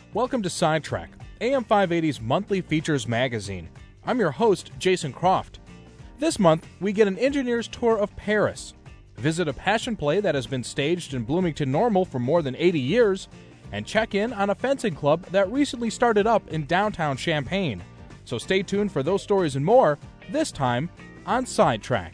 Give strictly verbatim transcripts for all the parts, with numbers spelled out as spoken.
Welcome to Sidetrack, A M five eighty's monthly features magazine. I'm your host, Jason Croft. This month, we get an engineer's tour of Paris, visit a passion play that has been staged in Bloomington Normal for more than eighty years, and check in on a fencing club that recently started up in downtown Champaign. So stay tuned for those stories and more, this time on Sidetrack.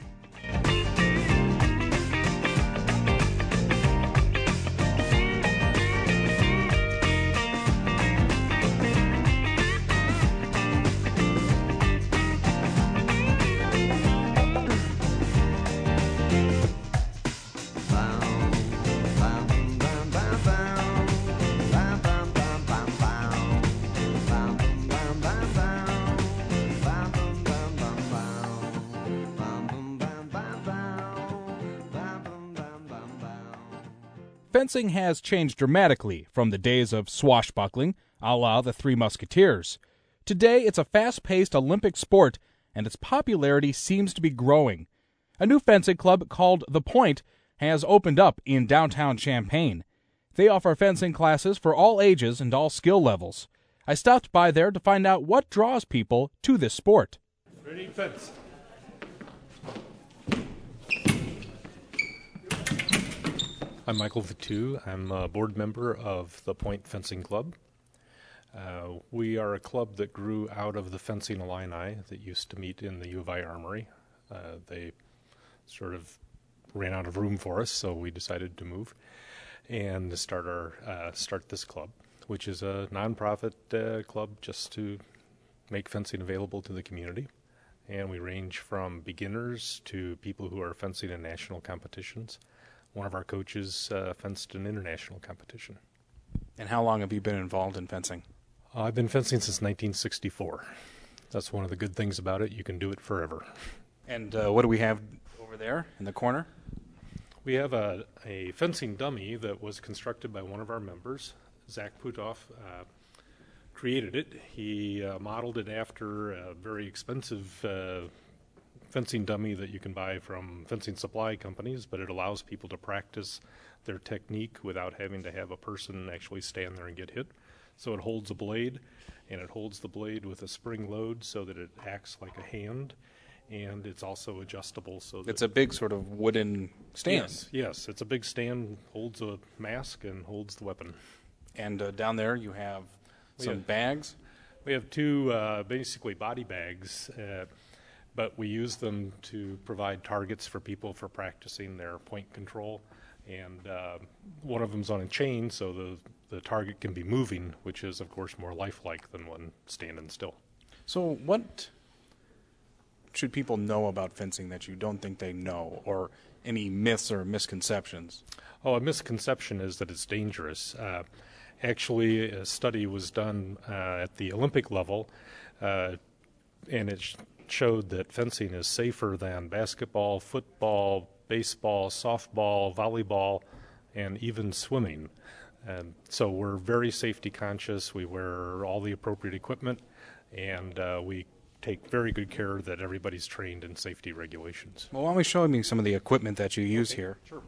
Fencing has changed dramatically from the days of swashbuckling, a la the Three Musketeers. Today, it's a fast-paced Olympic sport, and its popularity seems to be growing. A new fencing club called The Point has opened up in downtown Champaign. They offer fencing classes for all ages and all skill levels. I stopped by there to find out what draws people to this sport. Ready, fence. I'm Michael Vitu. I'm a board member of the Point Fencing Club. Uh, we are a club that grew out of the Fencing Illini that used to meet in the U of I Armory. Uh, they sort of ran out of room for us, so we decided to move and start our uh, start this club, which is a nonprofit uh, club just to make fencing available to the community. And we range from beginners to people who are fencing in national competitions. One of our coaches uh, fenced an international competition. And how long have you been involved in fencing? Uh, I've been fencing since nineteen sixty-four. That's one of the good things about it. You can do it forever. And uh, what do we have over there in the corner? We have a, a fencing dummy that was constructed by one of our members. Zach Putoff uh, created it. He uh, modeled it after a very expensive uh, fencing dummy that you can buy from fencing supply companies, but it allows people to practice their technique without having to have a person actually stand there and get hit. So it holds a blade, and it holds the blade with a spring load so that it acts like a hand, and it's also adjustable. So that It's a big sort of wooden stand. Yes, yes, it's a big stand, holds a mask and holds the weapon. And uh, down there you have We some have- bags. We have two uh, basically body bags, uh, but we use them to provide targets for people for practicing their point control. And uh, one of them's on a chain, so the, the target can be moving, which is, of course, more lifelike than one standing still. So what should people know about fencing that you don't think they know, or any myths or misconceptions? Oh, a misconception is that it's dangerous. Uh, actually, a study was done uh, at the Olympic level, uh, and it sh- showed that fencing is safer than basketball, football, baseball, softball, volleyball, and even swimming. And so we're very safety conscious. We wear all the appropriate equipment, and uh, we take very good care that everybody's trained in safety regulations. Well, why don't we show me some of the equipment that you use here? Sure.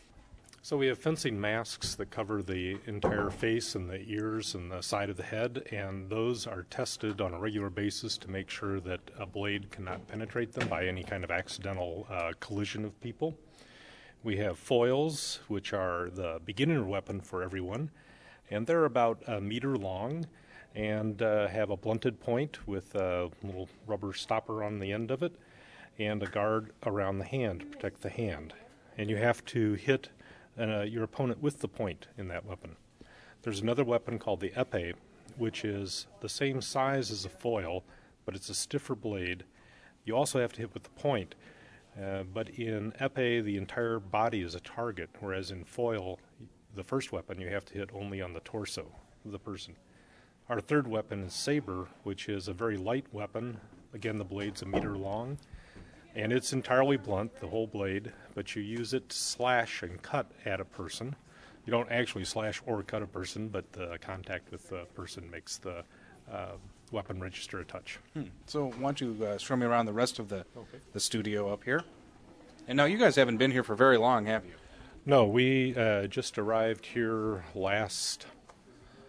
So we have fencing masks that cover the entire face and the ears and the side of the head, and those are tested on a regular basis to make sure that a blade cannot penetrate them by any kind of accidental uh, collision of people. We have foils, which are the beginner weapon for everyone, and they're about a meter long and uh, have a blunted point with a little rubber stopper on the end of it and a guard around the hand to protect the hand. And you have to hit uh, your opponent with the point in that weapon. There's another weapon called the epee, which is the same size as a foil, but it's a stiffer blade. You also have to hit with the point, uh, but in epee, the entire body is a target, whereas in foil, the first weapon, you have to hit only on the torso of the person. Our third weapon is saber, which is a very light weapon. Again, the blade's a meter long, and it's entirely blunt, the whole blade, but you use it to slash and cut at a person. You don't actually slash or cut a person, but the contact with the person makes the uh, weapon register a touch. Hmm. So why don't you uh, show me around the rest of the, Okay. the studio up here? And now you guys haven't been here for very long, have you? No, we uh, just arrived here last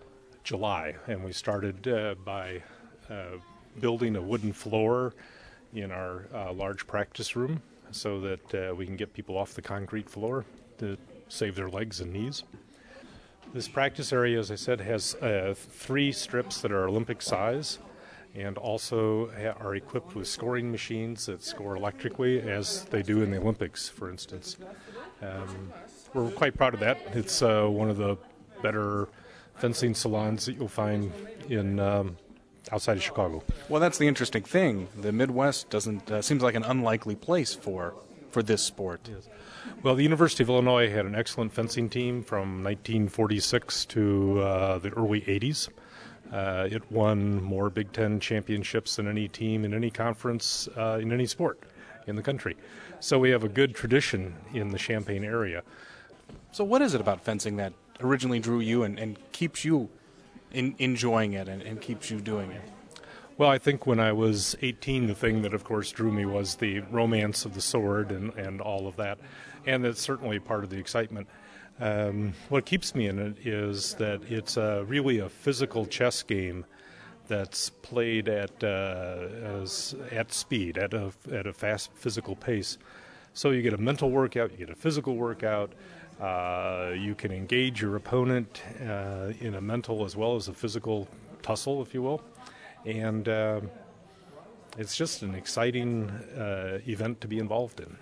July, and we started uh, by uh, building a wooden floor in our uh, large practice room so that uh, we can get people off the concrete floor to save their legs and knees. This practice area, as I said, has uh, three strips that are Olympic size and also ha- are equipped with scoring machines that score electrically as they do in the Olympics, for instance. Um, we're quite proud of that. It's uh, one of the better fencing salons that you'll find in um, outside of Chicago. Well, that's the interesting thing. The Midwest doesn't uh, seems like an unlikely place for for this sport. Yes. Well, the University of Illinois had an excellent fencing team from nineteen forty-six to uh, the early eighties. Uh, it won more Big Ten championships than any team in any conference uh, in any sport in the country. So we have a good tradition in the Champaign area. So what is it about fencing that originally drew you and, and keeps you in, enjoying it and, and keeps you doing it? Well, I think when I was eighteen, the thing that, of course, drew me was the romance of the sword and, and all of that. And that's certainly part of the excitement. Um, what keeps me in it is that it's uh, really a physical chess game that's played at uh, as, at speed, at a, at a fast physical pace. So you get a mental workout, you get a physical workout. Uh, you can engage your opponent uh, in a mental as well as a physical tussle, if you will. And uh, it's just an exciting uh, event to be involved in.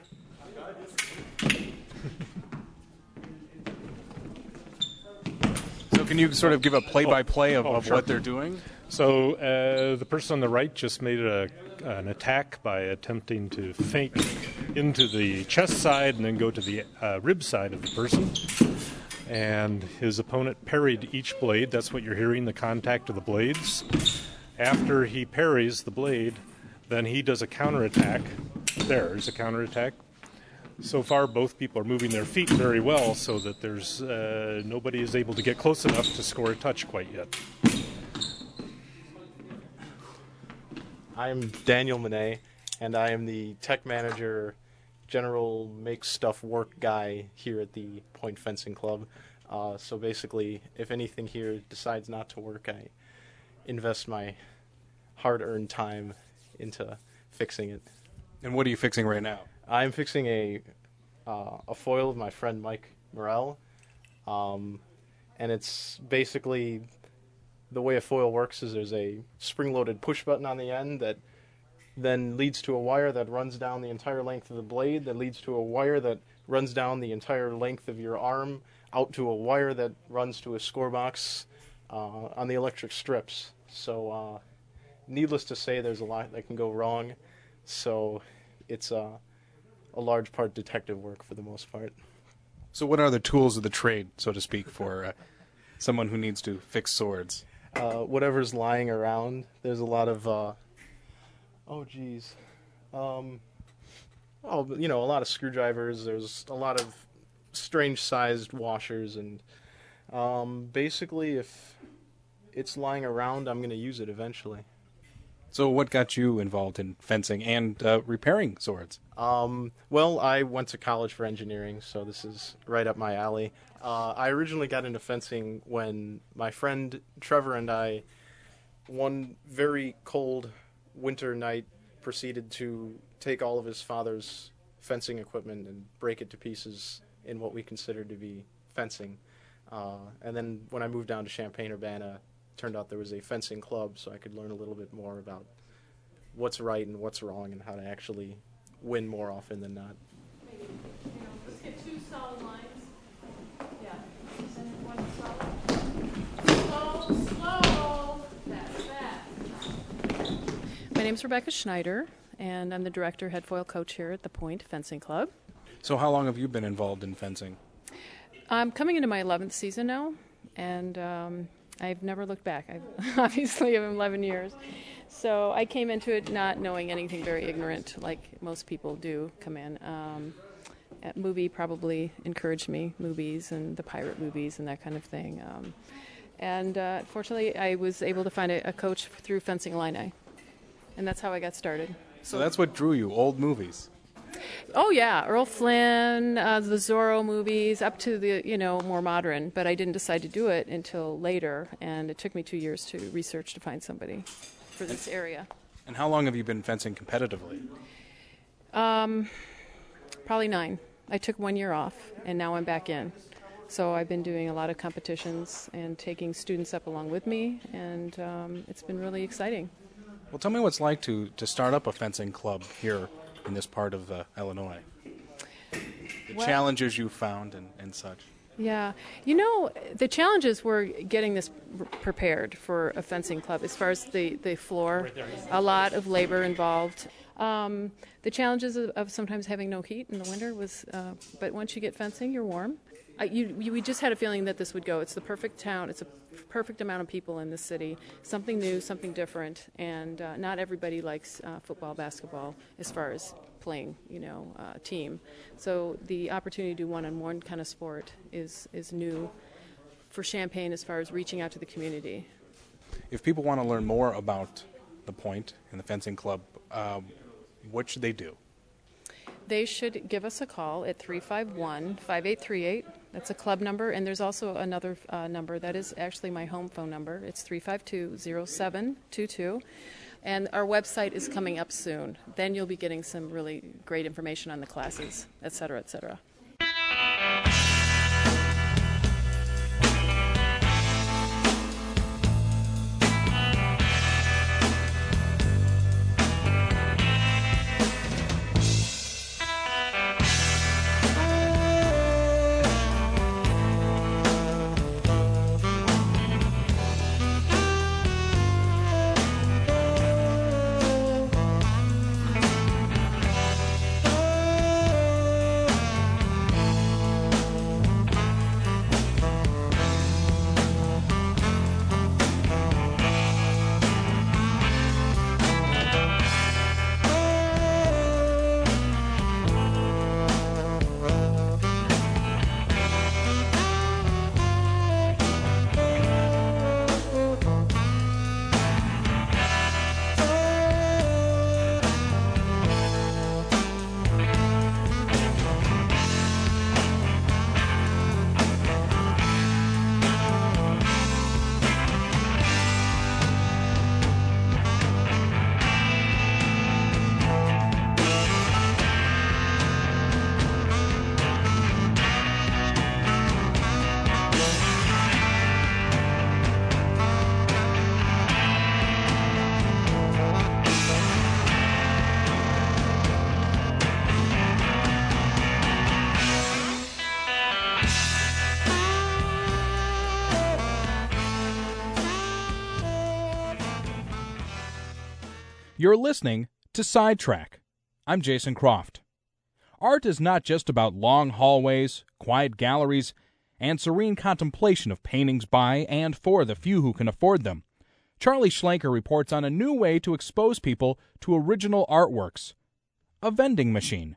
So can you sort of give a play-by-play of, Oh, of sure. what they're doing? So uh, the person on the right just made a, an attack by attempting to feint into the chest side and then go to the uh, rib side of the person. And his opponent parried each blade. That's what you're hearing, the contact of the blades. After he parries the blade, then he does a counterattack. There's a counterattack. So far, both people are moving their feet very well so that there's uh, nobody is able to get close enough to score a touch quite yet. I'm Daniel Monet, and I am the tech manager, general make stuff work guy here at the Point Fencing Club. Uh, so basically, if anything here decides not to work, I invest my hard-earned time into fixing it. And what are you fixing right now? I'm fixing a uh, a foil of my friend Mike Morrell, um, and it's basically the way a foil works is there's a spring-loaded push button on the end that then leads to a wire that runs down the entire length of the blade, that leads to a wire that runs down the entire length of your arm, out to a wire that runs to a score box uh, on the electric strips. So uh, needless to say, there's a lot that can go wrong. So it's uh, a large part detective work for the most part. So what are the tools of the trade, so to speak, for uh, someone who needs to fix swords? Uh, whatever's lying around. There's a lot of, uh, oh geez, um, oh, you know, a lot of screwdrivers. There's a lot of strange-sized washers, and um, basically, if it's lying around, I'm going to use it eventually. So what got you involved in fencing and uh, repairing swords? Um, well, I went to college for engineering, so this is right up my alley. Uh, I originally got into fencing when my friend Trevor and I, one very cold winter night, proceeded to take all of his father's fencing equipment and break it to pieces in what we considered to be fencing. Uh, and then when I moved down to Champaign-Urbana, turned out there was a fencing club, so I could learn a little bit more about what's right and what's wrong and how to actually win more often than not. Let's get two solid lines. Yeah. And then one solid. Slow, slow. That's that. My name's Rebecca Schneider, and I'm the director, head foil coach here at the Point Fencing Club. So how long have you been involved in fencing? I'm coming into my eleventh season now, and um, I've never looked back. I've obviously I'm eleven years. So I came into it not knowing anything, very ignorant, like most people do come in. Um, movie probably encouraged me, movies and the pirate movies and that kind of thing. Um, and uh, fortunately, I was able to find a, a coach through Fencing Illini, and that's how I got started. So that's what drew you, old movies. Oh yeah, Earl Flynn, uh, the Zorro movies, up to the you know more modern. But I didn't decide to do it until later, and it took me two years to research to find somebody for this area. And how long have you been fencing competitively? Um, probably nine. I took one year off, and now I'm back in. So I've been doing a lot of competitions and taking students up along with me, and um, it's been really exciting. Well, tell me what it's like to, to start up a fencing club here in this part of uh, Illinois. The Well- challenges you found and, and such. Yeah. You know, the challenges were getting this r- prepared for a fencing club as far as the, the floor. A lot of labor involved. Um, the challenges of, of sometimes having no heat in the winter was, uh, but once you get fencing, you're warm. I, you, you, we just had a feeling that this would go. It's the perfect town. It's a perfect amount of people in this city. Something new, something different, and uh, not everybody likes uh, football, basketball as far as playing, you know, uh, team. So the opportunity to do one-on-one kind of sport is is new for Champaign as far as reaching out to the community. If people want to learn more about the Point and the fencing club, um, what should they do? They should give us a call at three five one, five eight three eight. That's a club number, and there's also another uh, number that is actually my home phone number. It's three five two, zero seven two two. And our website is coming up soon. Then you'll be getting some really great information on the classes, et cetera, et cetera. You're listening to Sidetrack. I'm Jason Croft. Art is not just about long hallways, quiet galleries, and serene contemplation of paintings by and for the few who can afford them. Charlie Schlenker reports on a new way to expose people to original artworks: a vending machine.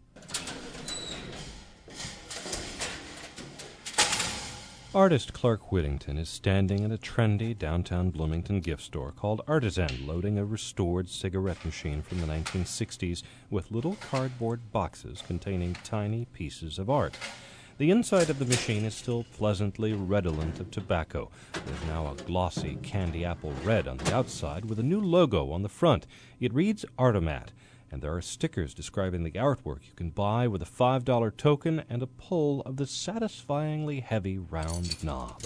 Artist Clark Whittington is standing at a trendy downtown Bloomington gift store called Artisan, loading a restored cigarette machine from the nineteen sixties with little cardboard boxes containing tiny pieces of art. The inside of the machine is still pleasantly redolent of tobacco. There's now a glossy candy apple red on the outside with a new logo on the front. It reads Artomat, and there are stickers describing the artwork you can buy with a five dollar token and a pull of the satisfyingly heavy round knob.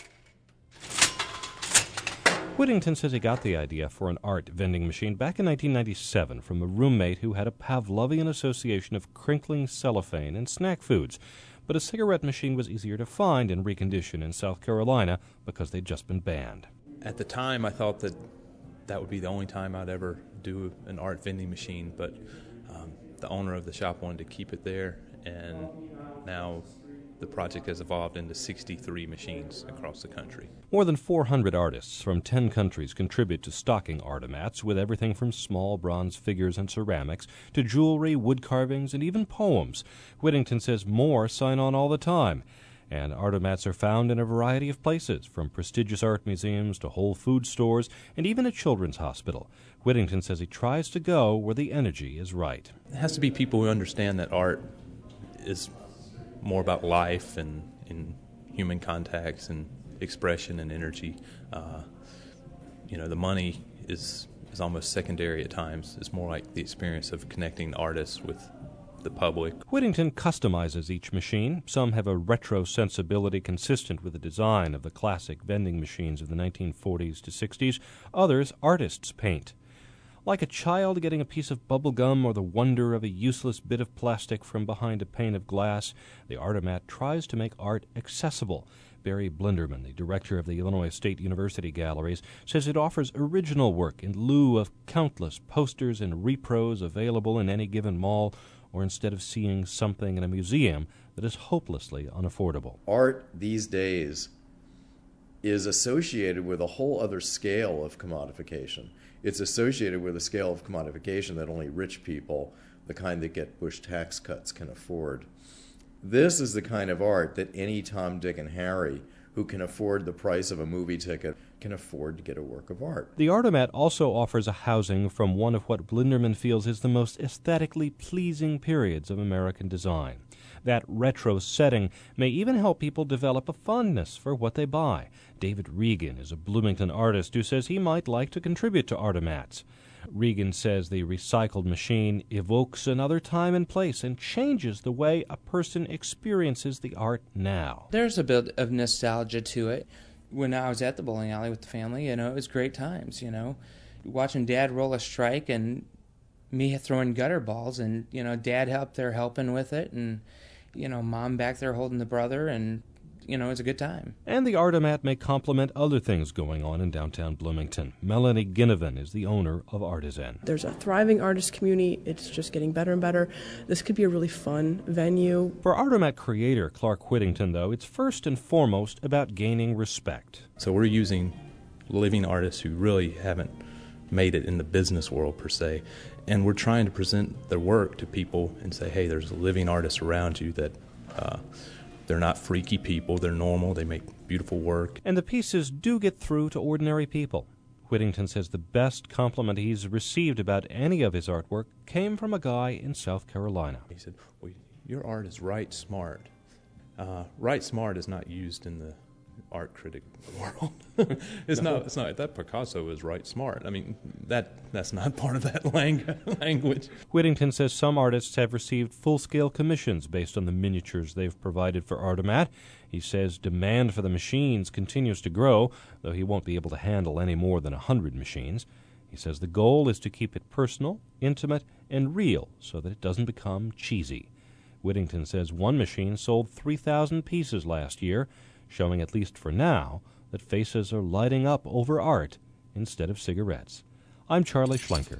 Whittington says he got the idea for an art vending machine back in nineteen ninety-seven from a roommate who had a Pavlovian association of crinkling cellophane and snack foods. But a cigarette machine was easier to find and recondition in South Carolina because they'd just been banned. At the time, I thought that that would be the only time I'd ever do an art vending machine, but um, the owner of the shop wanted to keep it there, and now the project has evolved into sixty-three machines across the country. More than four hundred artists from ten countries contribute to stocking Artomats, with everything from small bronze figures and ceramics to jewelry, wood carvings, and even poems. Whittington says more sign on all the time. And Artomats are found in a variety of places, from prestigious art museums to Whole Food stores and even a children's hospital. Whittington says he tries to go where the energy is right. It has to be people who understand that art is more about life and, and human contacts and expression and energy. Uh, you know, the money is is almost secondary at times. It's more like the experience of connecting artists with the public. Whittington customizes each machine. Some have a retro sensibility consistent with the design of the classic vending machines of the nineteen forties to sixties. Others, artists paint. Like a child getting a piece of bubble gum or the wonder of a useless bit of plastic from behind a pane of glass, the Artomat tries to make art accessible. Barry Blinderman, the director of the Illinois State University Galleries, says it offers original work in lieu of countless posters and repros available in any given mall, or instead of seeing something in a museum that is hopelessly unaffordable. Art these days is associated with a whole other scale of commodification. It's associated with a scale of commodification that only rich people, the kind that get Bush tax cuts, can afford. This is the kind of art that any Tom, Dick, and Harry who can afford the price of a movie ticket can afford to get a work of art. The Artomat also offers a housing from one of what Blinderman feels is the most aesthetically pleasing periods of American design. That retro setting may even help people develop a fondness for what they buy. David Regan is a Bloomington artist who says he might like to contribute to Artomats. Regan says the recycled machine evokes another time and place and changes the way a person experiences the art now. There's a bit of nostalgia to it. When I was at the bowling alley with the family, you know, it was great times, you know. Watching Dad roll a strike and me throwing gutter balls, and, you know, Dad helped there helping with it, and, you know, Mom back there holding the brother, and, you know, it's a good time. And the Artomat may complement other things going on in downtown Bloomington. Melanie Ginnivan is the owner of Artisan. There's a thriving artist community. It's just getting better and better. This could be a really fun venue. For Artomat creator Clark Whittington, though, it's first and foremost about gaining respect. So we're using living artists who really haven't made it in the business world per se, and we're trying to present their work to people and say, hey, there's living artists around you that uh, they're not freaky people, they're normal, they make beautiful work. And the pieces do get through to ordinary people. Whittington says the best compliment he's received about any of his artwork came from a guy in South Carolina. He said, well, your art is right smart. Uh, right smart is not used in the art critic world. it's no. not. It's not. That Picasso is right smart. I mean, that that's not part of that lang- language. Whittington says some artists have received full-scale commissions based on the miniatures they've provided for Artomat. He says demand for the machines continues to grow, though he won't be able to handle any more than a hundred machines. He says the goal is to keep it personal, intimate, and real so that it doesn't become cheesy. Whittington says one machine sold three thousand pieces last year, showing, at least for now, that faces are lighting up over art instead of cigarettes. I'm Charlie Schlenker.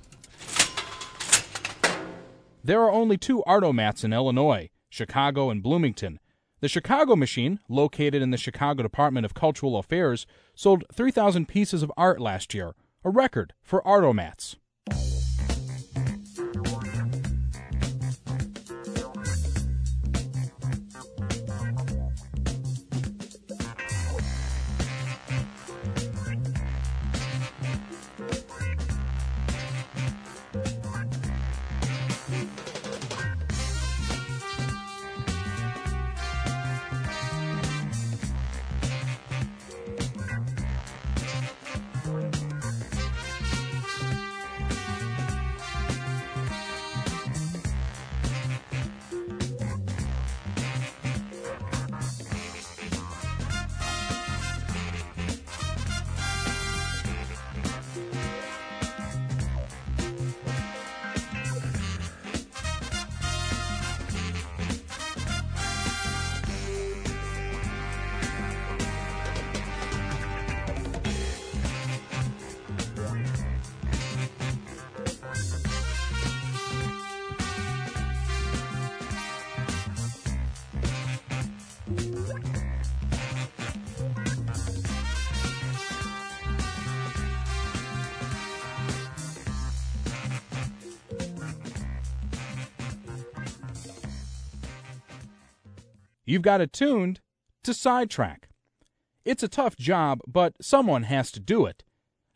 There are only two Artomats in Illinois, Chicago and Bloomington. The Chicago machine, located in the Chicago Department of Cultural Affairs, sold three thousand pieces of art last year, a record for Artomats. You've got it tuned to Sidetrack. It's a tough job, but someone has to do it.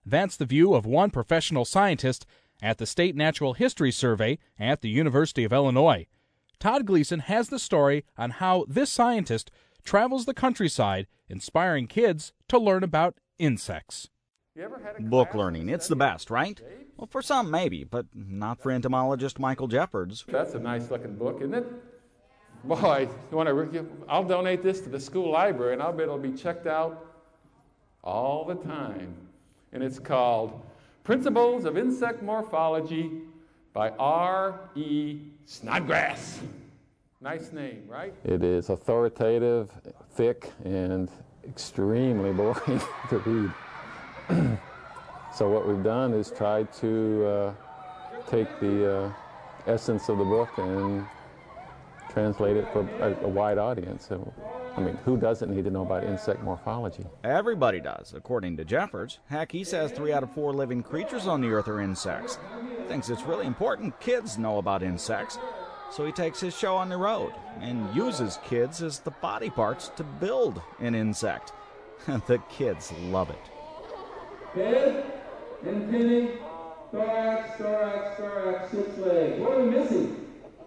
That's the view of one professional scientist at the State Natural History Survey at the University of Illinois. Todd Gleason has the story on how this scientist travels the countryside, inspiring kids to learn about insects. Book learning, it's the best, right? Well, for some maybe, but not for entomologist Michael Jeffords. That's a nice looking book, isn't it? Boy, you want to, I'll donate this to the school library, and I'll bet it'll be checked out all the time. And it's called Principles of Insect Morphology by R E Snodgrass. Nice name, right? It is authoritative, thick, and extremely boring to read. So what we've done is tried to uh, take the uh, essence of the book and translate it for a, a wide audience. So, I mean, who doesn't need to know about insect morphology? Everybody does, according to Jeffords. Heck, he says three out of four living creatures on the earth are insects. Thinks it's really important kids know about insects. So he takes his show on the road and uses kids as the body parts to build an insect. The kids love it. Head, antennae, thorax, thorax, thorax, six legs. What are we missing?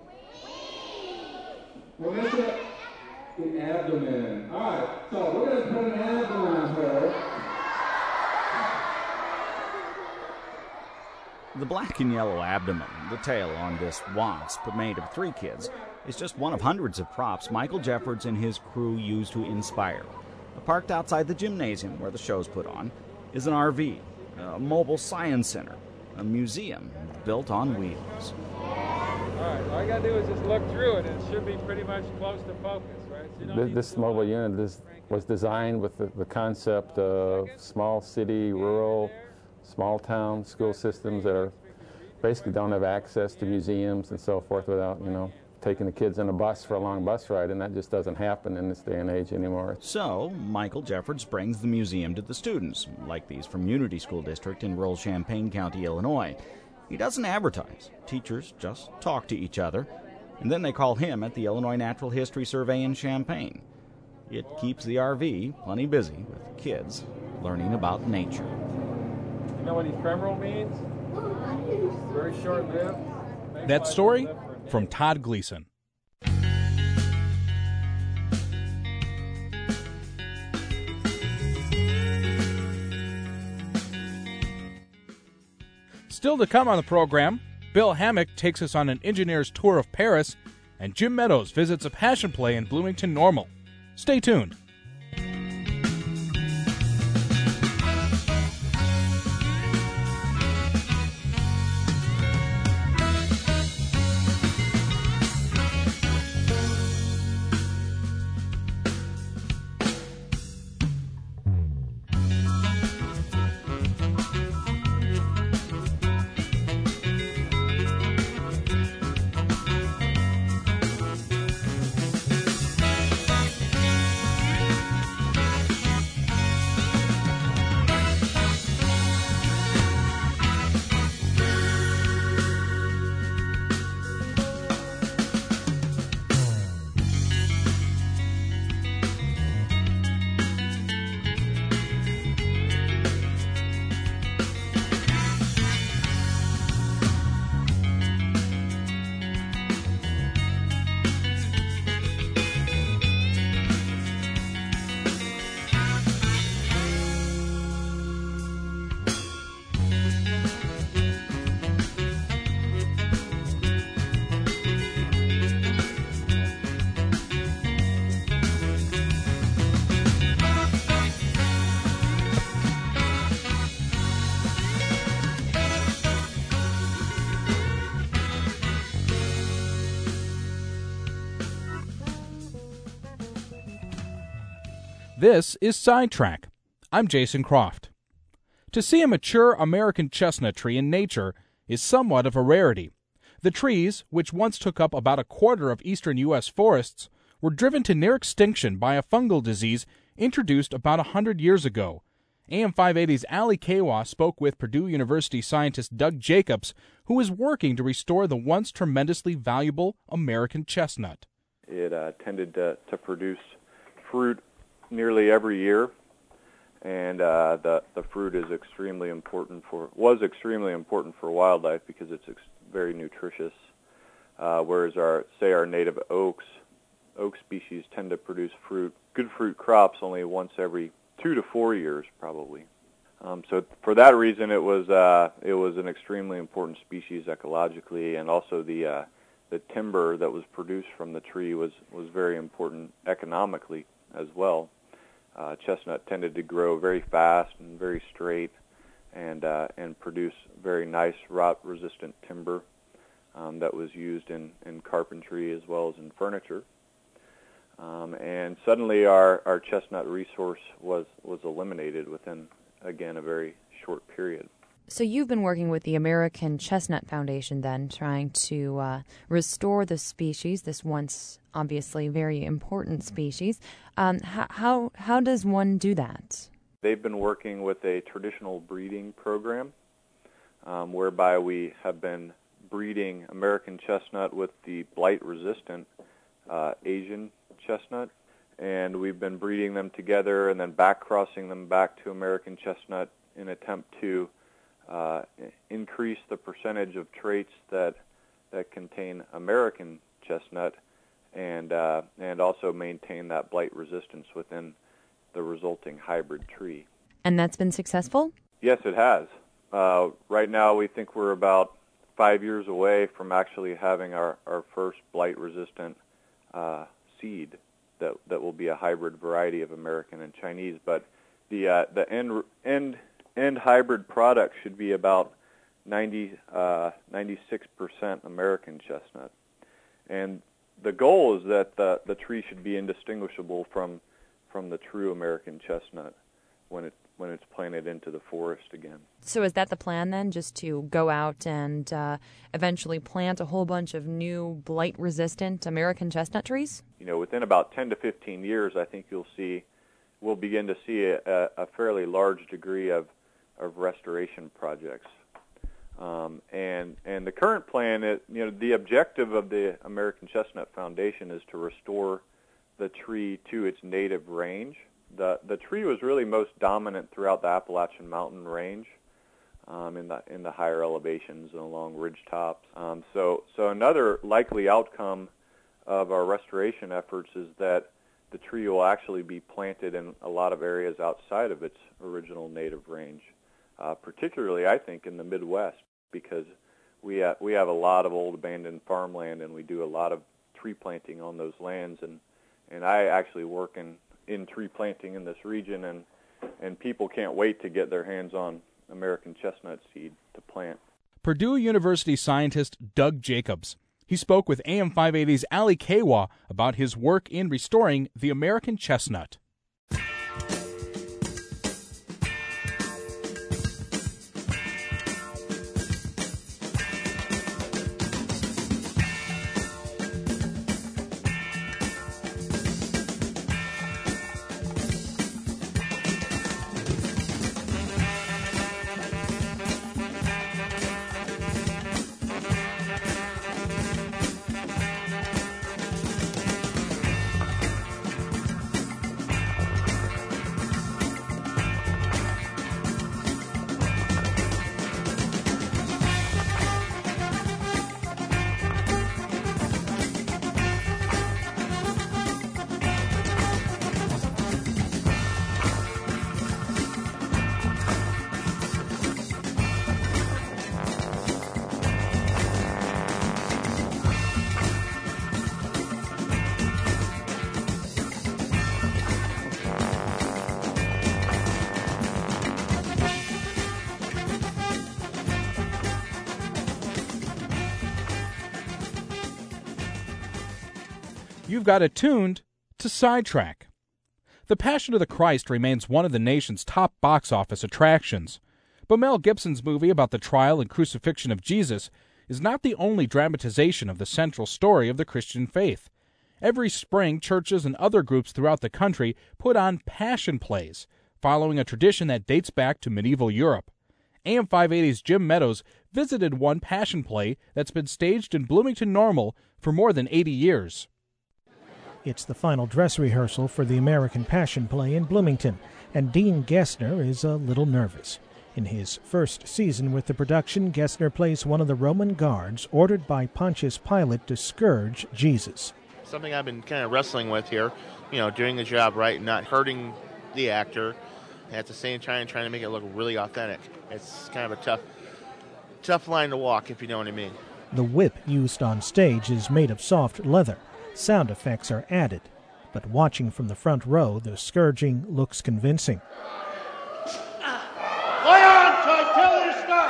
We're missing the abdomen. All right, so we're going to put an abdomen on her. The black and yellow abdomen, the tail on this wasp made of three kids, is just one of hundreds of props Michael Jeffords and his crew use to inspire. Parked outside the gymnasium where the show's put on is an R V, a mobile science center, a museum built on wheels. All right, all I got to do is just look through it, and it should be pretty much close to focus, right? So you don't This, this mobile unit this was designed with the, the concept of small city, rural, small town school systems that are basically don't have access to museums and so forth without, you know, taking the kids on a bus for a long bus ride, and that just doesn't happen in this day and age anymore. So, Michael Jeffords brings the museum to the students, like these from Unity School District in rural Champaign County, Illinois. He doesn't advertise. Teachers just talk to each other, and then they call him at the Illinois Natural History Survey in Champaign. It keeps the R V plenty busy with kids learning about nature. You know what ephemeral means? Very short-lived. That story from Todd Gleason. Still to come on the program, Bill Hammock takes us on an engineer's tour of Paris, and Jim Meadows visits a passion play in Bloomington Normal. Stay tuned. This is Sidetrack. I'm Jason Croft. To see a mature American chestnut tree in nature is somewhat of a rarity. The trees, which once took up about a quarter of eastern U S forests, were driven to near extinction by a fungal disease introduced about a hundred years ago. A M five eighty's Ali Kawa spoke with Purdue University scientist Doug Jacobs, who is working to restore the once tremendously valuable American chestnut. It uh, tended to, to produce fruit nearly every year, and uh, the the fruit is extremely important for was extremely important for wildlife because it's ex- very nutritious. Uh, whereas our say our native oaks, oak species tend to produce fruit, good fruit crops only once every two to four years probably. Um, so for that reason, it was uh, it was an extremely important species ecologically, and also the uh, the timber that was produced from the tree was, was very important economically as well. Uh, chestnut tended to grow very fast and very straight, and uh, and produce very nice rot-resistant timber um, that was used in, in carpentry as well as in furniture. Um, and suddenly, our, our chestnut resource was was eliminated within, again, a very short period. So you've been working with the American Chestnut Foundation then, trying to uh, restore the species, this once obviously very important species. Um, how, how how does one do that? They've been working with a traditional breeding program um, whereby we have been breeding American chestnut with the blight-resistant uh, Asian chestnut, and we've been breeding them together and then back-crossing them back to American chestnut in an attempt to uh, increase the percentage of traits that that contain American chestnut, and uh, and also maintain that blight resistance within the resulting hybrid tree. And that's been successful? Yes, it has. Uh, right now, we think we're about five years away from actually having our, our first blight-resistant uh, seed that that will be a hybrid variety of American and Chinese. But the uh, the end end end hybrid product should be about ninety, uh, ninety-six percent American chestnut. And the goal is that the, the tree should be indistinguishable from from the true American chestnut when it when it's planted into the forest again. So is that the plan then, just to go out and uh, eventually plant a whole bunch of new blight-resistant American chestnut trees? You know, within about ten to fifteen years, I think you'll see, we'll begin to see a, a fairly large degree of, of restoration projects. Um, and and the current plan, is, you know, the objective of the American Chestnut Foundation is to restore the tree to its native range. The the tree was really most dominant throughout the Appalachian Mountain Range, um, in the in the higher elevations and along ridge tops. Um, so so another likely outcome of our restoration efforts is that the tree will actually be planted in a lot of areas outside of its original native range, uh, particularly I think in the Midwest, because we uh, we have a lot of old abandoned farmland and we do a lot of tree planting on those lands, and and I actually work in in tree planting in this region, and and people can't wait to get their hands on American chestnut seed to plant. Purdue University scientist Doug Jacobs. He spoke with A M five eighty's Ali Kawa about his work in restoring the American chestnut. You've got it tuned to Sidetrack. The Passion of the Christ remains one of the nation's top box office attractions. But Mel Gibson's movie about the trial and crucifixion of Jesus is not the only dramatization of the central story of the Christian faith. Every spring, churches and other groups throughout the country put on passion plays, following a tradition that dates back to medieval Europe. A M five eighty's Jim Meadows visited one passion play that's been staged in Bloomington Normal for more than eighty years. It's the final dress rehearsal for the American Passion Play in Bloomington. and Dean Gessner is a little nervous. In his first season with the production, Gessner plays one of the Roman guards ordered by Pontius Pilate to scourge Jesus. Something I've been kind of wrestling with here, you know, doing the job right, not hurting the actor, and at the same time trying to make it look really authentic. It's kind of a tough, tough line to walk, if you know what I mean. The whip used on stage is made of soft leather. Sound effects are added, but watching from the front row, the scourging looks convincing. Lay on till you stop!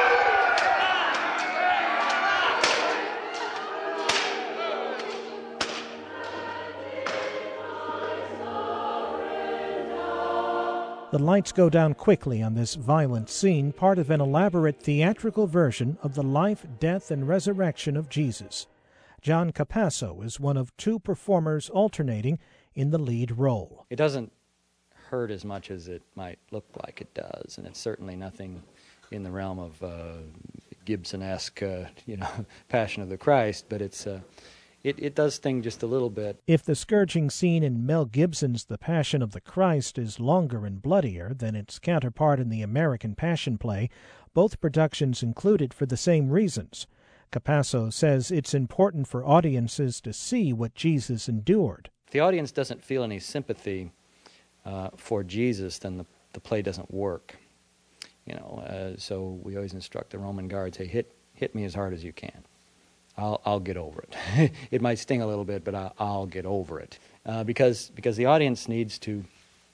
The lights go down quickly on this violent scene, part of an elaborate theatrical version of the life, death, and resurrection of Jesus. John Capasso is one of two performers alternating in the lead role. It doesn't hurt as much as it might look like it does, and it's certainly nothing in the realm of uh, Gibson-esque, uh, you know, Passion of the Christ, but it's uh, it, it does sting just a little bit. If the scourging scene in Mel Gibson's The Passion of the Christ is longer and bloodier than its counterpart in the American Passion play, both productions included for the same reasons. Capasso says it's important for audiences to see what Jesus endured. If the audience doesn't feel any sympathy uh, for Jesus, then the, the play doesn't work. You know, uh, so we always instruct the Roman guards, hey, hit hit me as hard as you can. I'll I'll get over it. It might sting a little bit, but I'll, I'll get over it. Uh, because because the audience needs to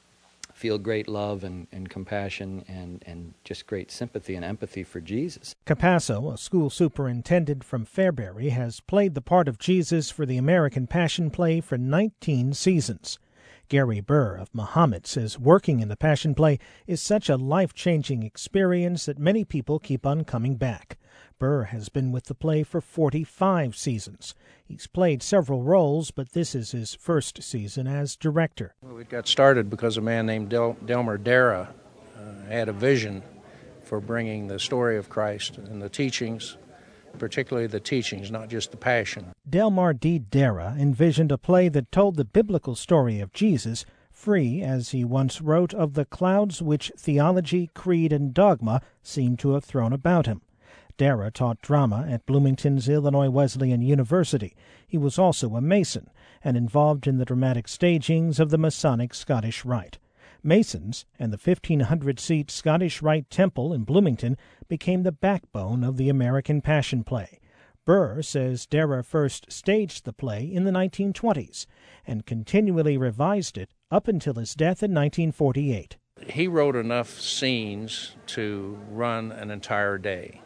feel great love and, and compassion and, and just great sympathy and empathy for Jesus. Capasso, a school superintendent from Fairbury, has played the part of Jesus for the American Passion play for nineteen seasons. Gary Burr of Mahomet says working in the Passion play is such a life-changing experience that many people keep on coming back. Burr has been with the play for forty-five seasons. He's played several roles, but this is his first season as director. We got started because a man named Del- Delmer Dara uh, had a vision for bringing the story of Christ and the teachings, particularly the teachings, not just the passion. Delmar D. Dara envisioned a play that told the biblical story of Jesus, free, as he once wrote, of the clouds which theology, creed, and dogma seem to have thrown about him. Dara taught drama at Bloomington's Illinois Wesleyan University. He was also a Mason and involved in the dramatic stagings of the Masonic Scottish Rite. Masons and the fifteen hundred seat Scottish Rite Temple in Bloomington became the backbone of the American Passion play. Burr says Dara first staged the play in the nineteen twenties and continually revised it up until his death in nineteen forty-eight. He wrote enough scenes to run an entire day,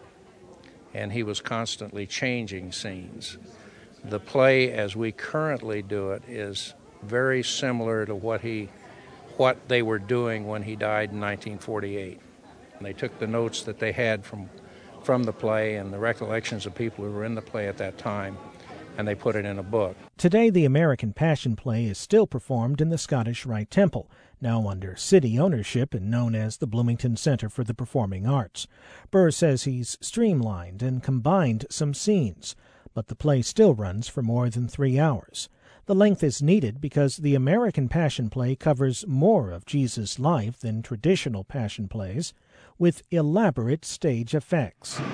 and he was constantly changing scenes. The play as we currently do it is very similar to what he what they were doing when he died in nineteen forty-eight. And they took the notes that they had from from the play and the recollections of people who were in the play at that time, and they put it in a book. Today, the American Passion play is still performed in the Scottish Rite Temple, now under city ownership and known as the Bloomington Center for the Performing Arts. Burr says he's streamlined and combined some scenes, but the play still runs for more than three hours. The length is needed because the American Passion play covers more of Jesus' life than traditional Passion plays, with elaborate stage effects. It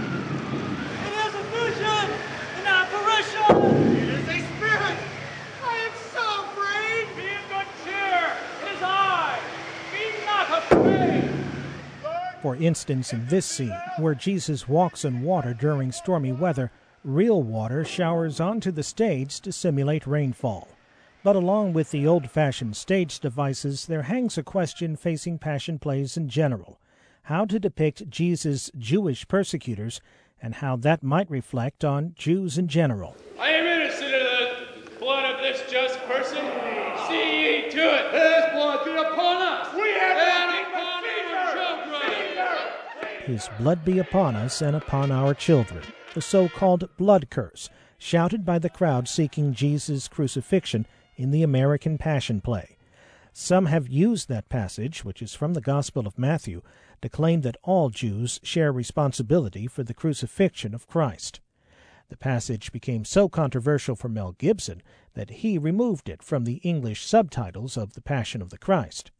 is a vision, an apparition! It is a spirit! I am so afraid! Be of good cheer! It is I! Be not afraid! For instance, in this scene, where Jesus walks on water during stormy weather, real water showers onto the stage to simulate rainfall. But along with the old-fashioned stage devices, there hangs a question facing Passion plays in general: how to depict Jesus' Jewish persecutors and how that might reflect on Jews in general. I am innocent of the blood of this just person. See ye to it. His blood be upon us. We have and upon our children. His blood be upon us and upon our children, the so-called blood curse, shouted by the crowd seeking Jesus' crucifixion in the American Passion play. Some have used that passage, which is from the Gospel of Matthew, to claim that all Jews share responsibility for the crucifixion of Christ. The passage became so controversial for Mel Gibson that he removed it from the English subtitles of The Passion of the Christ.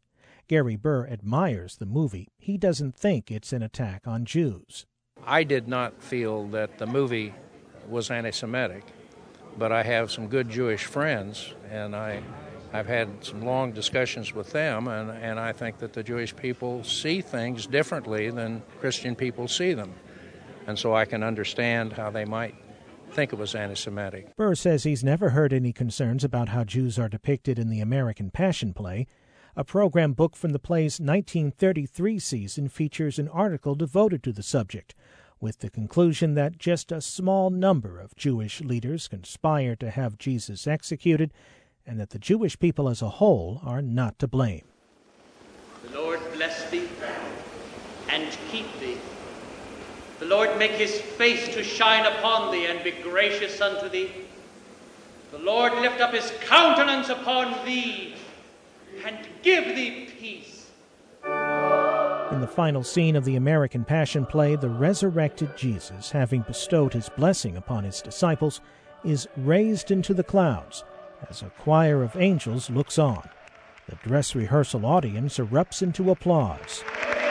Gary Burr admires the movie. He doesn't think it's an attack on Jews. I did not feel that the movie was anti-Semitic, but I have some good Jewish friends, and I, I've had some long discussions with them, and, and I think that the Jewish people see things differently than Christian people see them. And so I can understand how they might think it was anti-Semitic. Burr says he's never heard any concerns about how Jews are depicted in the American Passion Play. A program book from the play's nineteen thirty-three season features an article devoted to the subject, with the conclusion that just a small number of Jewish leaders conspire to have Jesus executed, and that the Jewish people as a whole are not to blame. The Lord bless thee and keep thee. The Lord make his face to shine upon thee and be gracious unto thee. The Lord lift up his countenance upon thee and give thee peace. In the final scene of the American Passion Play, the resurrected Jesus, having bestowed his blessing upon his disciples, is raised into the clouds as a choir of angels looks on. The dress rehearsal audience erupts into applause.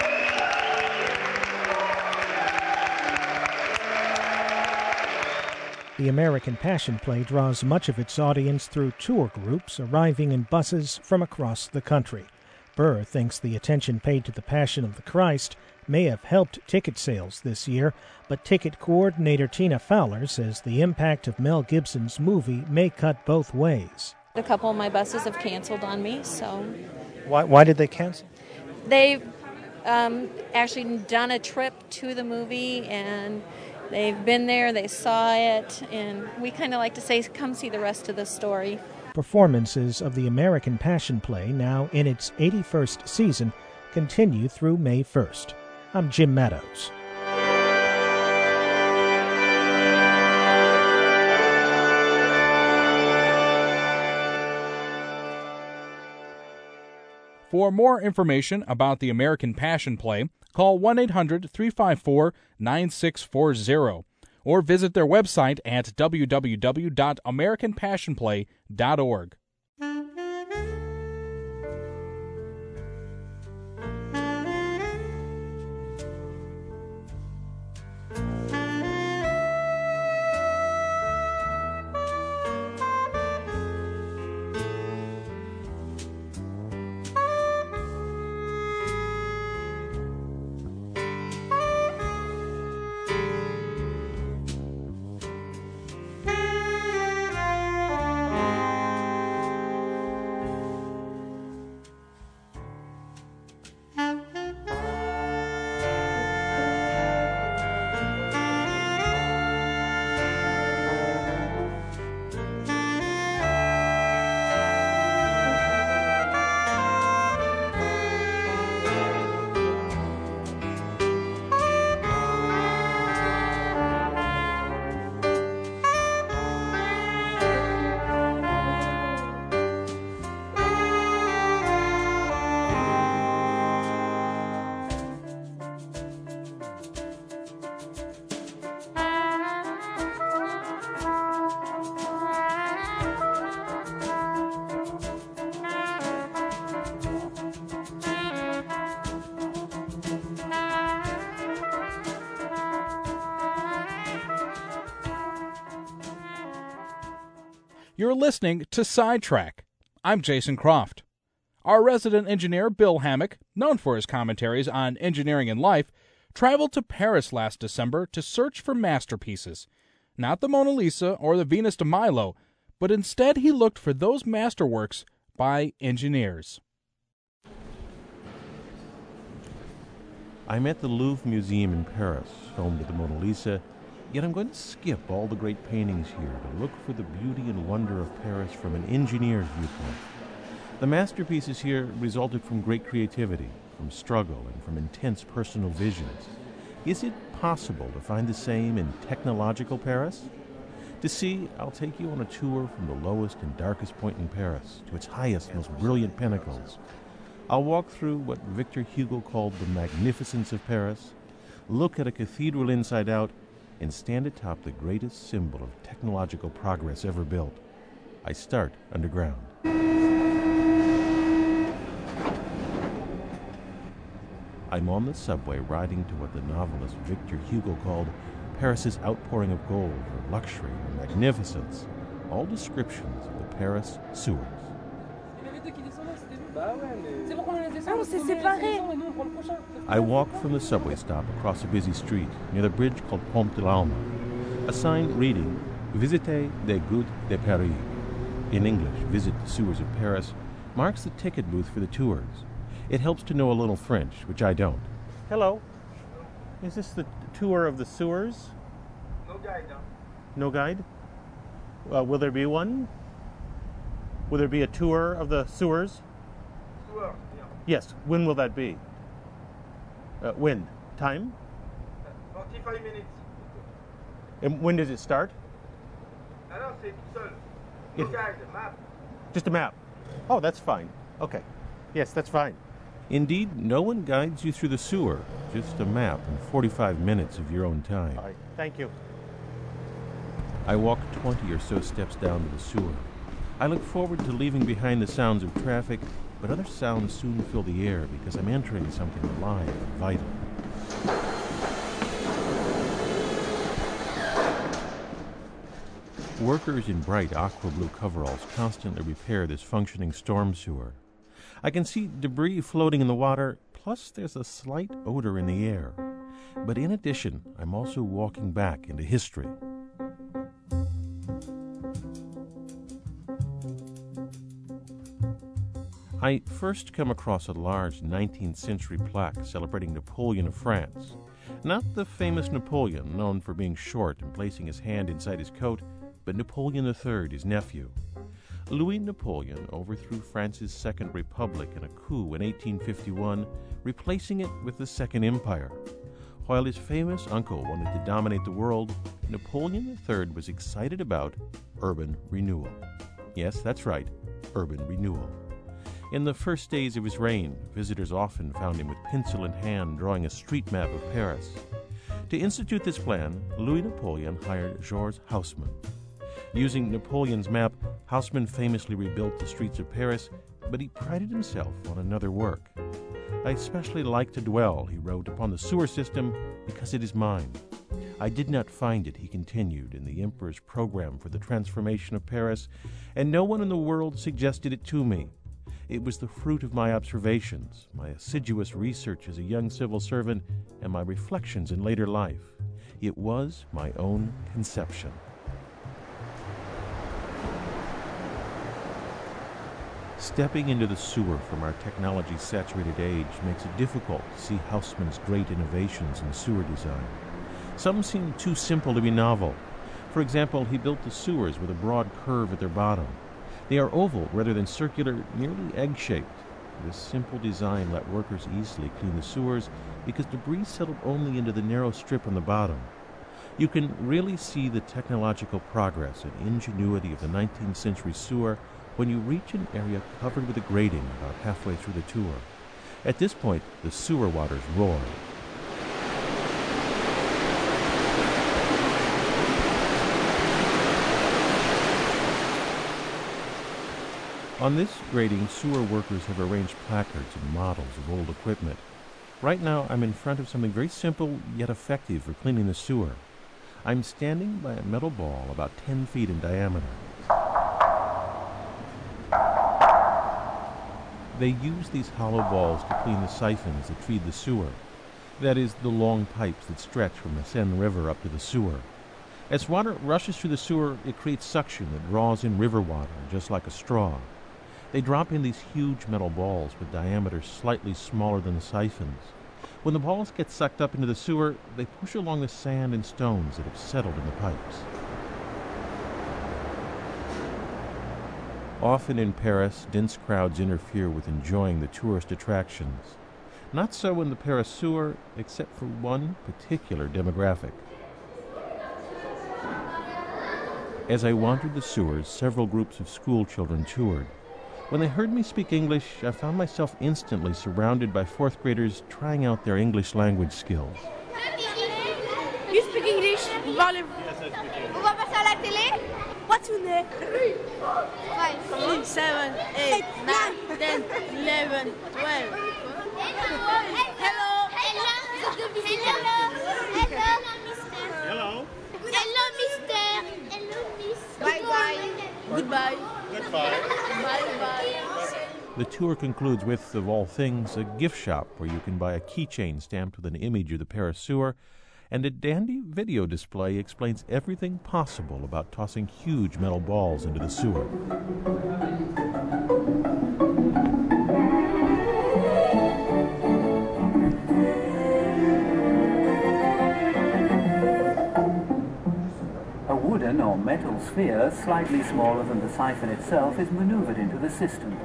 The American Passion Play draws much of its audience through tour groups arriving in buses from across the country. Burr thinks the attention paid to the Passion of the Christ may have helped ticket sales this year, but ticket coordinator Tina Fowler says the impact of Mel Gibson's movie may cut both ways. A couple of my buses have canceled on me, so... Why, why did they cancel? They've um, actually done a trip to the movie, and they've been there, they saw it, and we kind of like to say, come see the rest of the story. Performances of the American Passion Play, now in its eighty-first season, continue through May first. I'm Jim Meadows. For more information about the American Passion Play, call one eight hundred three five four nine six four zero or visit their website at w w w dot american passion play dot org. You're listening to Sidetrack. I'm Jason Croft. Our resident engineer, Bill Hammock, known for his commentaries on engineering and life, traveled to Paris last December to search for masterpieces. Not the Mona Lisa or the Venus de Milo, but instead he looked for those masterworks by engineers. I'm at the Louvre Museum in Paris, home to the Mona Lisa, yet I'm going to skip all the great paintings here to look for the beauty and wonder of Paris from an engineer's viewpoint. The masterpieces here resulted from great creativity, from struggle, and from intense personal visions. Is it possible to find the same in technological Paris? To see, I'll take you on a tour from the lowest and darkest point in Paris to its highest, most brilliant pinnacles. I'll walk through what Victor Hugo called the magnificence of Paris, look at a cathedral inside out, and stand atop the greatest symbol of technological progress ever built. I start underground. I'm on the subway riding to what the novelist Victor Hugo called Paris's outpouring of gold, or luxury, or magnificence, all descriptions of the Paris sewers. I walk from the subway stop across a busy street near the bridge called Pont de l'Alma. A sign reading, Visitez les gouttes de Paris. In English, visit the sewers of Paris, marks the ticket booth for the tours. It helps to know a little French, which I don't. Hello. Is this the tour of the sewers? No guide. No, no guide? Uh, will there be one? Will there be a tour of the sewers? Sewer, yeah. Yes. When will that be? Uh, when? Time? forty-five minutes. And when does it start? Ah non, c'est tout seul. No guide, map. Just a map. Oh, that's fine. Okay. Yes, that's fine. Indeed, no one guides you through the sewer. Just a map and forty-five minutes of your own time. All right. Thank you. I walk twenty or so steps down to the sewer. I look forward to leaving behind the sounds of traffic, but other sounds soon fill the air because I'm entering something alive and vital. Workers in bright aqua blue coveralls constantly repair this functioning storm sewer. I can see debris floating in the water, plus there's a slight odor in the air. But in addition, I'm also walking back into history. I first come across a large nineteenth century plaque celebrating Napoleon of France. Not the famous Napoleon, known for being short and placing his hand inside his coat, but Napoleon the Third, his nephew. Louis Napoleon overthrew France's Second Republic in a coup in eighteen fifty-one, replacing it with the Second Empire. While his famous uncle wanted to dominate the world, Napoleon the Third was excited about urban renewal. Yes, that's right, urban renewal. In the first days of his reign, visitors often found him with pencil in hand drawing a street map of Paris. To institute this plan, Louis Napoleon hired Georges Haussmann. Using Napoleon's map, Haussmann famously rebuilt the streets of Paris, but he prided himself on another work. I especially like to dwell, he wrote, upon the sewer system because it is mine. I did not find it, he continued, in the emperor's program for the transformation of Paris, and no one in the world suggested it to me. It was the fruit of my observations, my assiduous research as a young civil servant, and my reflections in later life. It was my own conception. Stepping into the sewer from our technology-saturated age makes it difficult to see Haussmann's great innovations in sewer design. Some seem too simple to be novel. For example, he built the sewers with a broad curve at their bottom. They are oval rather than circular, nearly egg-shaped. This simple design let workers easily clean the sewers because debris settled only into the narrow strip on the bottom. You can really see the technological progress and ingenuity of the nineteenth century sewer when you reach an area covered with a grating about halfway through the tour. At this point, the sewer waters roar. On this grating, sewer workers have arranged placards and models of old equipment. Right now, I'm in front of something very simple yet effective for cleaning the sewer. I'm standing by a metal ball about ten feet in diameter. They use these hollow balls to clean the siphons that feed the sewer. That is, the long pipes that stretch from the Seine River up to the sewer. As water rushes through the sewer, it creates suction that draws in river water, just like a straw. They drop in these huge metal balls with diameters slightly smaller than the siphons. When the balls get sucked up into the sewer, they push along the sand and stones that have settled in the pipes. Often in Paris, dense crowds interfere with enjoying the tourist attractions. Not so in the Paris sewer, except for one particular demographic. As I wandered the sewers, several groups of school children toured. When they heard me speak English, I found myself instantly surrounded by fourth graders trying out their English language skills. You speak English? Vous parlez... On va passer à la télé? What's your name? Three, four, five, six, seven, eight, nine, ten, eleven, twelve. Hello. Hello. Hello, mister. Hello, miss. Bye-bye. Goodbye. Goodbye. Bye-bye. The tour concludes with, of all things, a gift shop where you can buy a keychain stamped with an image of the Paris sewer, and a dandy video display explains everything possible about tossing huge metal balls into the sewer. A wooden or metal sphere, slightly smaller than the siphon itself, is maneuvered into the system.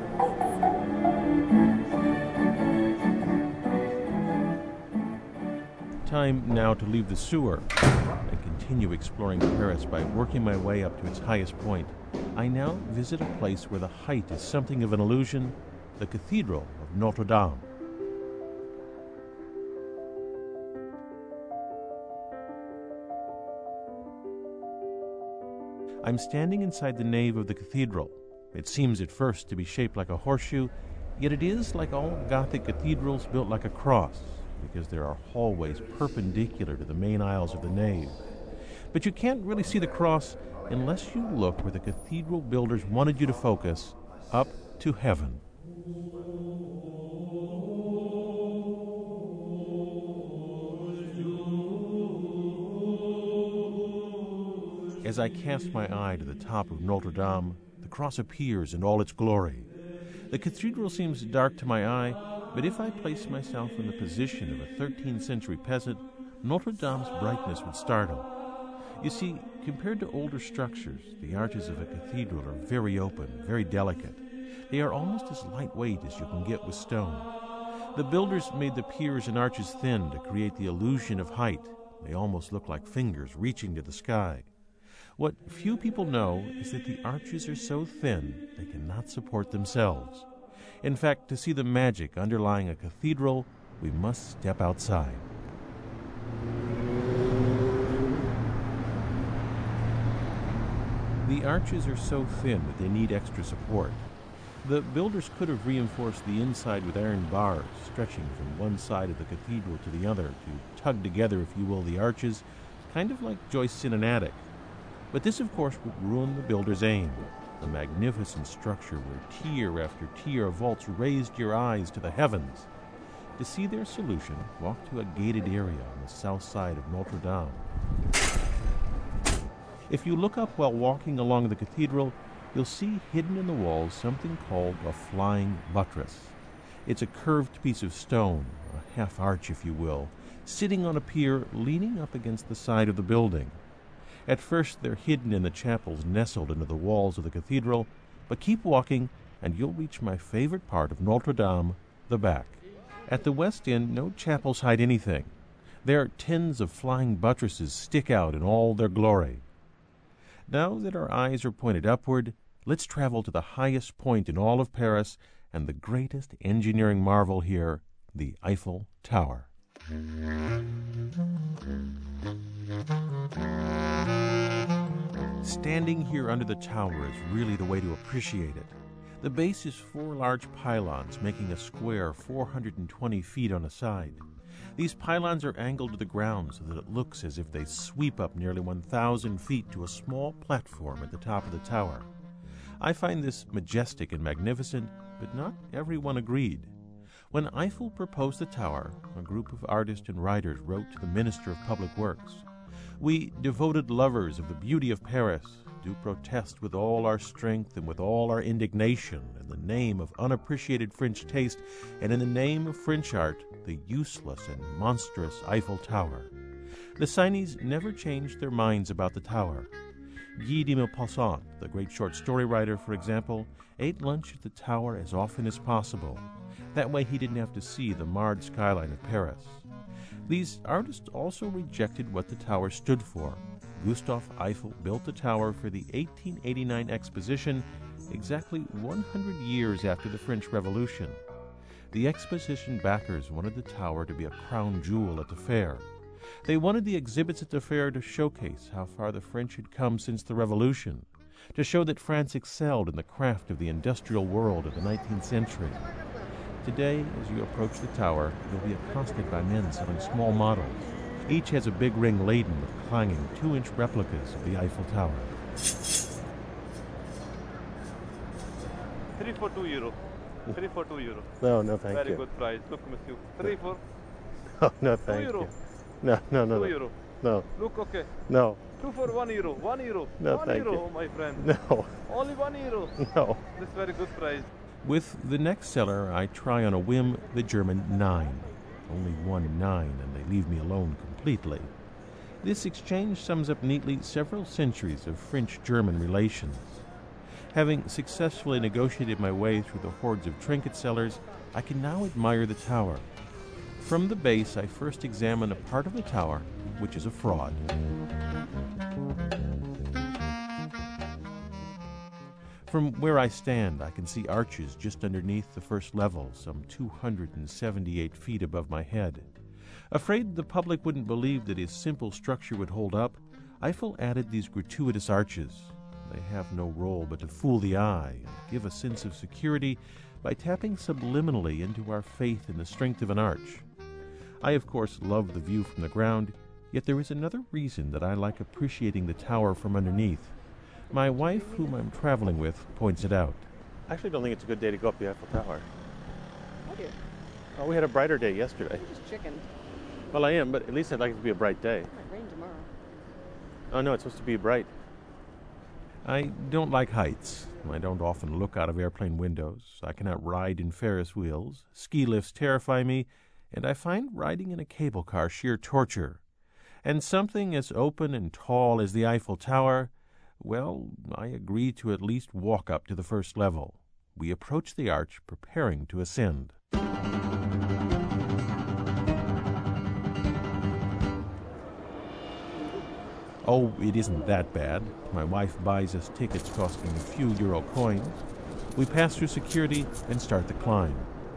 Time now to leave the sewer and continue exploring Paris by working my way up to its highest point. I now visit a place where the height is something of an illusion, the Cathedral of Notre Dame. I'm standing inside the nave of the cathedral. It seems at first to be shaped like a horseshoe, yet it is, like all Gothic cathedrals, built like a cross, because there are hallways perpendicular to the main aisles of the nave. But you can't really see the cross unless you look where the cathedral builders wanted you to focus, up to heaven. As I cast my eye to the top of Notre Dame, the cross appears in all its glory. The cathedral seems dark to my eye, but if I place myself in the position of a thirteenth century peasant, Notre Dame's brightness would startle. You see, compared to older structures, the arches of a cathedral are very open, very delicate. They are almost as lightweight as you can get with stone. The builders made the piers and arches thin to create the illusion of height. They almost look like fingers reaching to the sky. What few people know is that the arches are so thin they cannot support themselves. In fact, to see the magic underlying a cathedral, we must step outside. The arches are so thin that they need extra support. The builders could have reinforced the inside with iron bars, stretching from one side of the cathedral to the other to tug together, if you will, the arches, kind of like joists in an attic. But this, of course, would ruin the builder's aim. A magnificent structure where tier after tier of vaults raised your eyes to the heavens. To see their solution, walk to a gated area on the south side of Notre Dame. If you look up while walking along the cathedral, you'll see hidden in the walls something called a flying buttress. It's a curved piece of stone, a half arch if you will, sitting on a pier leaning up against the side of the building. At first they're hidden in the chapels nestled into the walls of the cathedral, but keep walking and you'll reach my favorite part of Notre Dame, the back. At the west end, no chapels hide anything. There, tens of flying buttresses stick out in all their glory. Now that our eyes are pointed upward, let's travel to the highest point in all of Paris and the greatest engineering marvel here, the Eiffel Tower. Standing here under the tower is really the way to appreciate it. The base is four large pylons making a square four hundred twenty feet on a side. These pylons are angled to the ground so that it looks as if they sweep up nearly one thousand feet to a small platform at the top of the tower. I find this majestic and magnificent, but not everyone agreed. When Eiffel proposed the tower, a group of artists and writers wrote to the Minister of Public Works. We, devoted lovers of the beauty of Paris, do protest with all our strength and with all our indignation in the name of unappreciated French taste and in the name of French art, the useless and monstrous Eiffel Tower. The signees never changed their minds about the tower. Guy de Maupassant, the great short story writer, for example, ate lunch at the tower as often as possible. That way he didn't have to see the marred skyline of Paris. These artists also rejected what the tower stood for. Gustave Eiffel built the tower for the eighteen eighty-nine Exposition, exactly one hundred years after the French Revolution. The Exposition backers wanted the tower to be a crown jewel at the fair. They wanted the exhibits at the fair to showcase how far the French had come since the Revolution, to show that France excelled in the craft of the industrial world of the nineteenth century. Today, as you approach the tower, you'll be accosted by men selling small models. Each has a big ring laden with clanging two-inch replicas of the Eiffel Tower. Three for two euro. Three for two euro. No, no, thank Very you. good price. Look, monsieur. Three for Oh, no, two thank euro. you. No, no, no, Two no. euro. No. Look, okay. No. Two for one euro. One euro. No, one thank euro, you. oh, my friend. No. Only one euro. No. This very good price. With the next seller, I try on a whim the German nine. Only one nine, and they leave me alone completely. This exchange sums up neatly several centuries of French-German relations. Having successfully negotiated my way through the hordes of trinket sellers, I can now admire the tower. From the base, I first examine a part of the tower which is a fraud. From where I stand, I can see arches just underneath the first level, some two hundred seventy-eight feet above my head. Afraid the public wouldn't believe that his simple structure would hold up, Eiffel added these gratuitous arches. They have no role but to fool the eye and give a sense of security by tapping subliminally into our faith in the strength of an arch. I, of course, love the view from the ground, yet there is another reason that I like appreciating the tower from underneath. My wife, whom I'm traveling with, points it out. I actually don't think it's a good day to go up the Eiffel Tower. What do you? Oh, we had a brighter day yesterday. Just chicken. Well, I am, but at least I'd like it to be a bright day. It might rain tomorrow. Oh, no, it's supposed to be bright. I don't like heights. I don't often look out of airplane windows. I cannot ride in Ferris wheels. Ski lifts terrify me, and I find riding in a cable car sheer torture. And something as open and tall as the Eiffel Tower, well, I agree to at least walk up to the first level. We approach the arch, preparing to ascend. Oh, it isn't that bad. My wife buys us tickets costing a few euro coins. We pass through security and start the climb.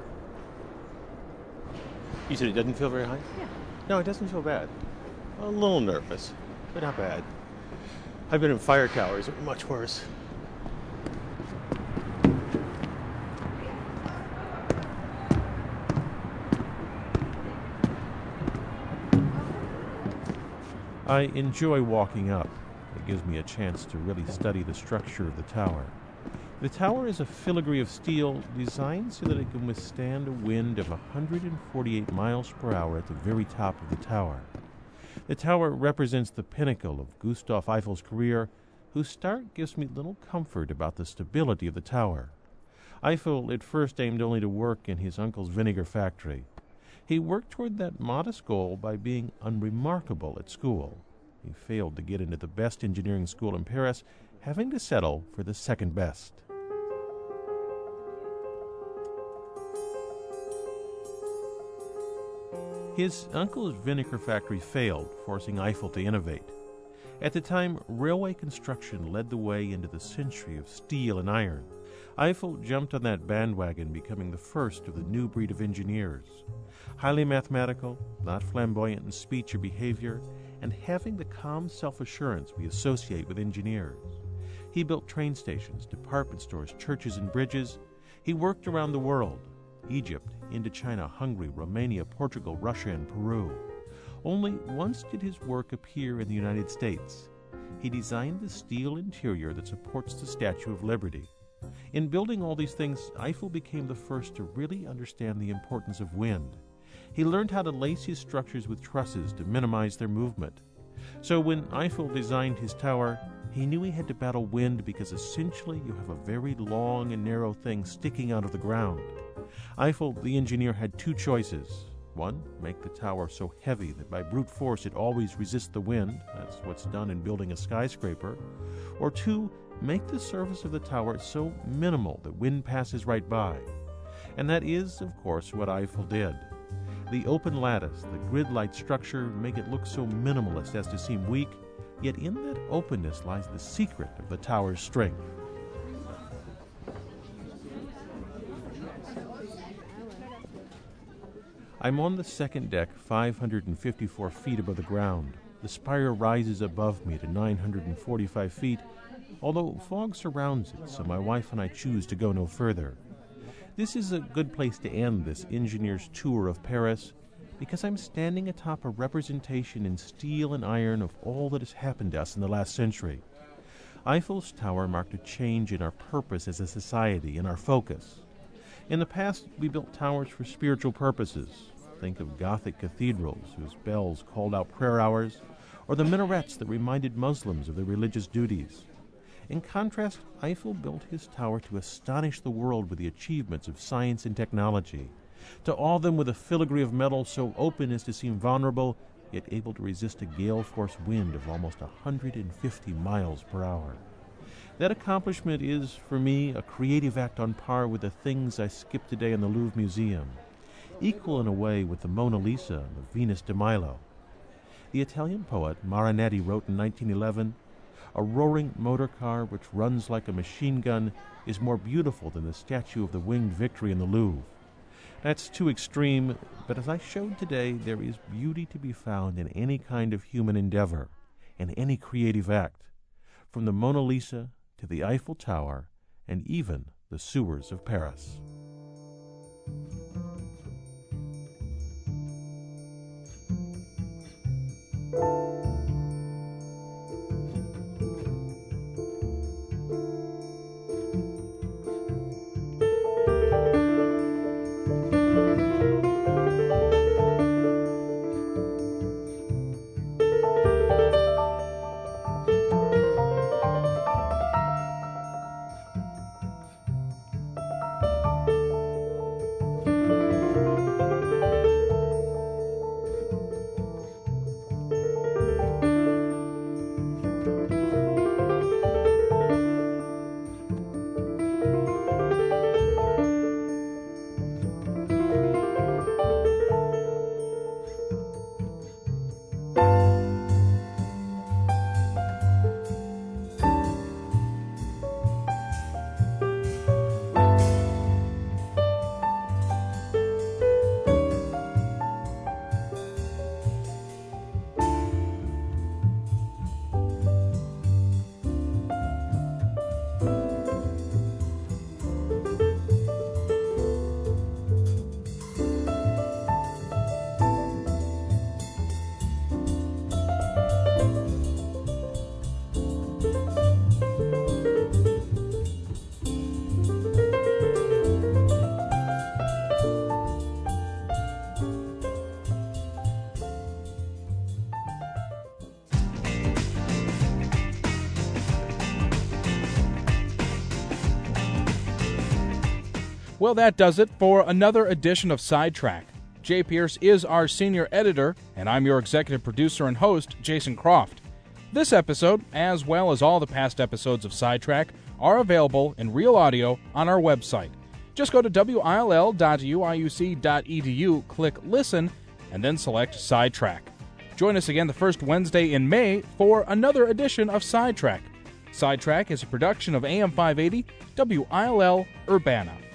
You said it doesn't feel very high? Yeah. No, it doesn't feel bad. A little nervous, but not bad. I've been in fire towers that were much worse. I enjoy walking up. It gives me a chance to really study the structure of the tower. The tower is a filigree of steel designed so that it can withstand a wind of one hundred forty-eight miles per hour at the very top of the tower. The tower represents the pinnacle of Gustave Eiffel's career, whose start gives me little comfort about the stability of the tower. Eiffel at first aimed only to work in his uncle's vinegar factory. He worked toward that modest goal by being unremarkable at school. He failed to get into the best engineering school in Paris, having to settle for the second best. His uncle's vinegar factory failed, forcing Eiffel to innovate. At the time, railway construction led the way into the century of steel and iron. Eiffel jumped on that bandwagon, becoming the first of the new breed of engineers. Highly mathematical, not flamboyant in speech or behavior, and having the calm self-assurance we associate with engineers. He built train stations, department stores, churches, and bridges. He worked around the world: Egypt, Indochina, Hungary, Romania, Portugal, Russia, and Peru. Only once did his work appear in the United States. He designed the steel interior that supports the Statue of Liberty. In building all these things, Eiffel became the first to really understand the importance of wind. He learned how to lace his structures with trusses to minimize their movement. So when Eiffel designed his tower, he knew he had to battle wind because essentially you have a very long and narrow thing sticking out of the ground. Eiffel, the engineer, had two choices. One, make the tower so heavy that by brute force it always resists the wind. That's what's done in building a skyscraper. Or two, make the surface of the tower so minimal that wind passes right by. And that is, of course, what Eiffel did. The open lattice, the grid-like structure make it look so minimalist as to seem weak, yet in that openness lies the secret of the tower's strength. I'm on the second deck, five hundred fifty-four feet above the ground. The spire rises above me to nine hundred forty-five feet, although fog surrounds it, so my wife and I choose to go no further. This is a good place to end this engineer's tour of Paris, because I'm standing atop a representation in steel and iron of all that has happened to us in the last century. Eiffel's Tower marked a change in our purpose as a society and our focus. In the past, we built towers for spiritual purposes. Think of Gothic cathedrals whose bells called out prayer hours, or the minarets that reminded Muslims of their religious duties. In contrast, Eiffel built his tower to astonish the world with the achievements of science and technology, to awe them with a filigree of metal so open as to seem vulnerable, yet able to resist a gale-force wind of almost one hundred fifty miles per hour. That accomplishment is, for me, a creative act on par with the things I skipped today in the Louvre Museum, equal in a way with the Mona Lisa and the Venus de Milo. The Italian poet Marinetti wrote in nineteen eleven, "A roaring motor car which runs like a machine gun is more beautiful than the statue of the Winged Victory in the Louvre." That's too extreme, but as I showed today, there is beauty to be found in any kind of human endeavor, in any creative act, from the Mona Lisa to the Eiffel Tower, and even the sewers of Paris. Well, that does it for another edition of Sidetrack. Jay Pierce is our senior editor, and I'm your executive producer and host, Jason Croft. This episode, as well as all the past episodes of Sidetrack, are available in real audio on our website. Just go to W I L L dot U I U C dot E D U, click Listen, and then select Sidetrack. Join us again the first Wednesday in May for another edition of Sidetrack. Sidetrack is a production of A M five eighty W I L L Urbana.